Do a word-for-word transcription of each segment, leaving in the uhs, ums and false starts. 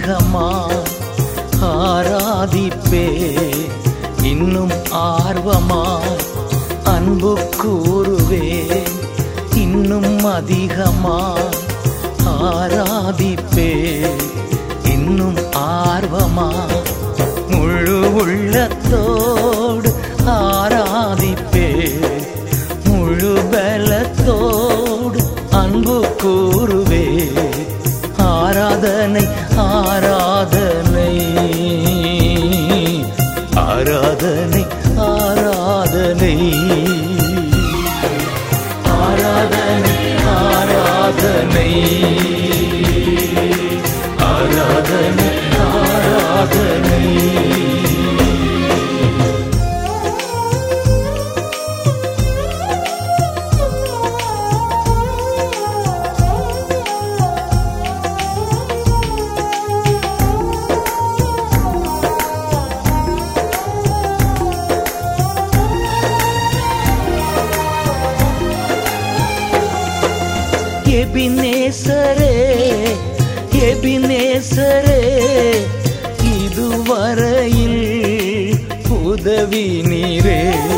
அதிகமாய் ஆராதிப்பே, இன்னும் ஆர்வமாய் அன்பு கூறுவே, இன்னும் அதிகமாய் ஆராதிப்பே, இன்னும் ஆர்வமாய் முழு உள்ளத்தோடு ஆராதிப்பே, முழு பலத்தோடு அன்பு கூறுவே. ஆராதனை ஆராதனை ஆராதனை ஆராதனை ஆராதனை ஆராதனை ஆராதனை ஆராதனை. எபினேசரே எபினேசரே, இதுவரையில் உதவி நீரே.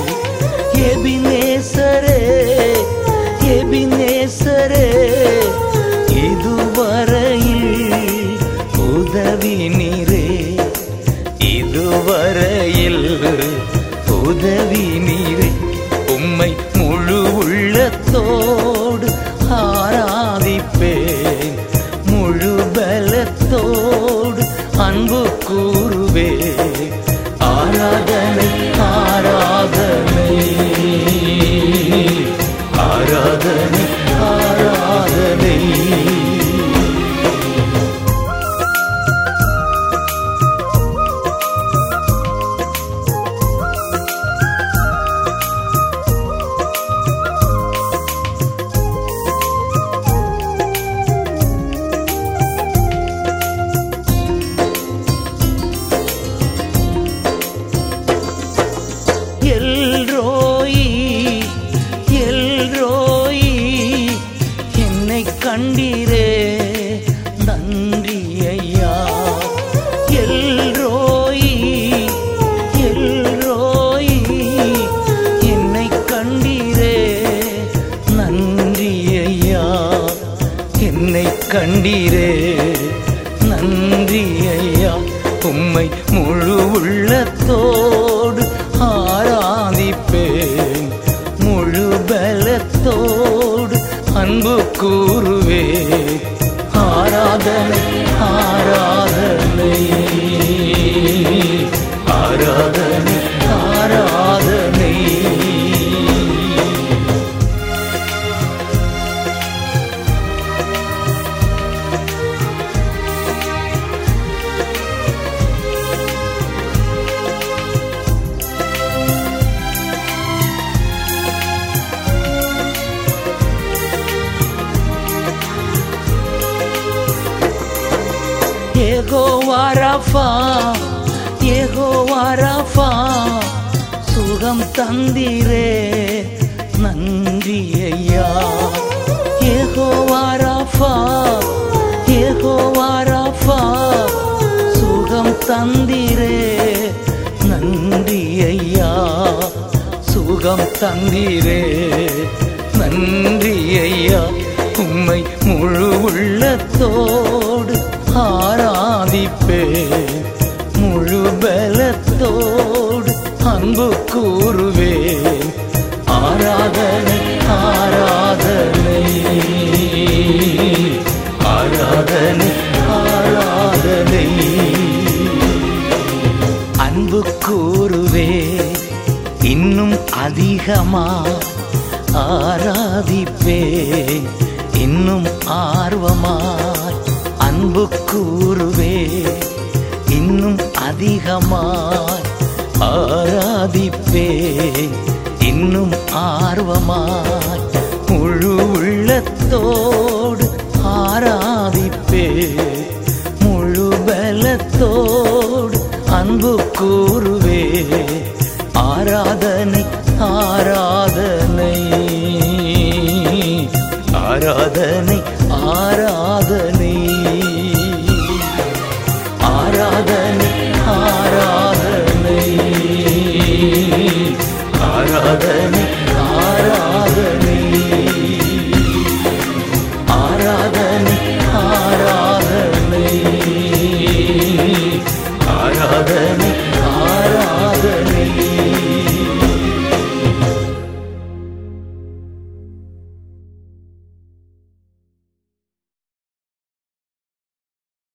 எபினேசரே எபினேசரே, இதுவரையில் உதவி நீரே. இதுவரையில் உதவி நீரே. உம்மை முழு உள்ளத்தோடு ஆராதிப்பேன், முழு பலத்தோடு அன்பு கூறுவே. ஆராதனை ஆராதனை ஆராதனை ஆராதனை. எல்ரோயி எல்ரோயி, என்னை கண்டீரே நன்றி ஐயா. எல்ரோயி எல்ரோயி, என்னை கண்டீரே நன்றி ஐயா. என்னை கண்டீரே நன்றி ஐயா. உம்மை முழு உள்ளத்தோடு ஆராதிப்பேன், முழு பலத்தோடு அன்பு கூறுவே. ஆராதனை ஆராதனை ஆராதனை ஆராதனை. யெகோவா ராஃபா யெகோவா ராஃபா, சுகம் தந்தீரே நன்றி ஐயா. யெகோவா ராஃபா யெகோவா ராஃபா, சுகம் தந்தீரே நன்றி ஐயா. சுகம் தந்தீரே நன்றி ஐயா. உம்மை முழு உள்ளத்தோடு ஆராதிப்பேன், முழு பலத்தோடு அன்பு கூறுவேன். ஆராதனை ஆராதனை ஆராதனை ஆராதனை. அன்பு கூறுவே, இன்னும் அதிகமா ஆராதிப்பேன், இன்னும் ஆர்வமாய் அன்பு கூறுவே. இன்னும் அதிகமாய் ஆராதிப்பே, இன்னும் ஆர்வமாய் முழு உள்ளத்தோடு ஆராதிப்பே, முழு பலத்தோடு அன்பு கூறுவே. ஆராதனை ஆராதனை ஆராதனை ஆராதனை. ஆராதனை